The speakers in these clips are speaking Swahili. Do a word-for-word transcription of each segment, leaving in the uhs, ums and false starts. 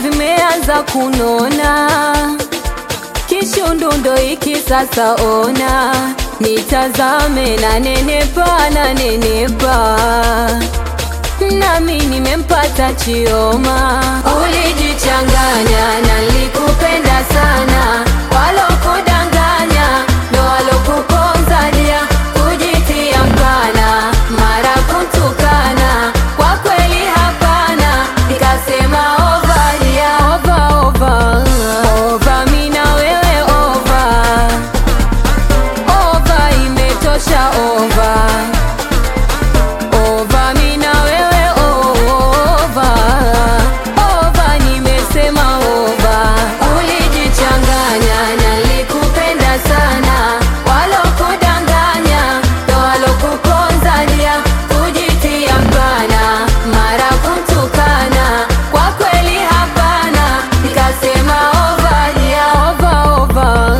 vimeanza kunona, kishundundo iki sasa ona, nitazame na nenepa na nenepa, nami nimempata Chioma. Ulijichanganya na nilikupenda sana, walokudanganya ndo walokuponza dia, kujitia mpana mara kutukana, kwa kweli hapana, nikasema over dia, over over over, mina wewe over over, imetosha over over, mina wewe over over, nimesema over. Ulijichanganya na nilikupenda sana, walokudanganya ndo walokuponza dia, kujitia mpana mara kutukana, kwa kweli hapana, nikasema over dia, over over.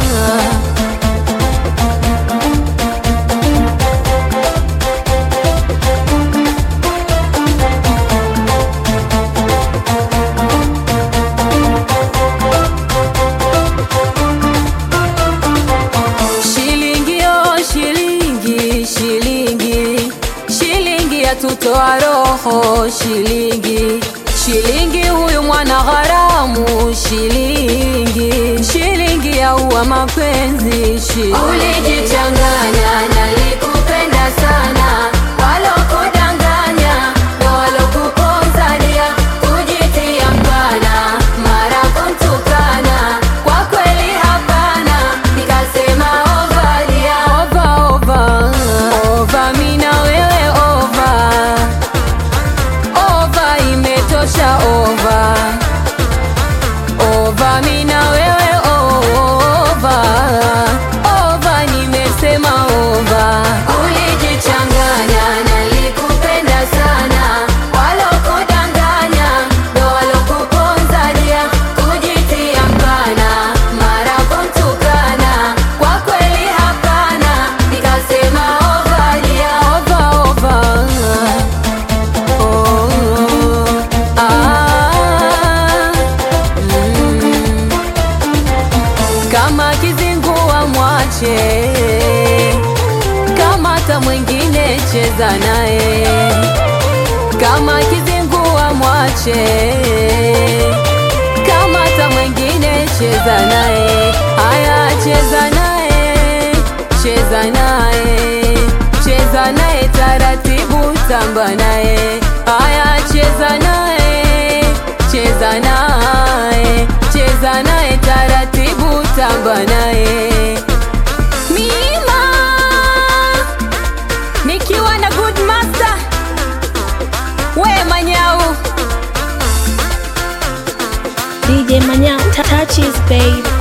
Shilingi oh shilingi, shilingi, shilingi yatutoa roho, shilingi, shilingi huyu mwana gharamu, shilingi, shilingi yaua mapenzi, shilingi. Ulijichanganya na nilikupenda sana, walokudanganya ndo walokuponza dia, kujitia mpana mara kutukana, kwa kweli hapana, nikasema over dia, over over over, mina wewe over over, imetosha over over, mina wewe over over, nimesema over. Ulijichanganya na nilikupenda sana, walokudanganya ndo walokuponza dia, kujitia mpana mara kutukana, kwa kweli hapana, nikasema over dia, over over oh ah mm. Kama kizingua mwache, kama hata mwingine cheza naye, kama kizingua mwache, kama hata mwingine cheza naye, haya cheza naye, cheza naye, cheza naye taratibu, tamba naye, haya cheza naye, cheza naye, cheza naye taratibu, tamba naye. Mima nikiwa na good master we Manyau, D J Manyau, touches babe.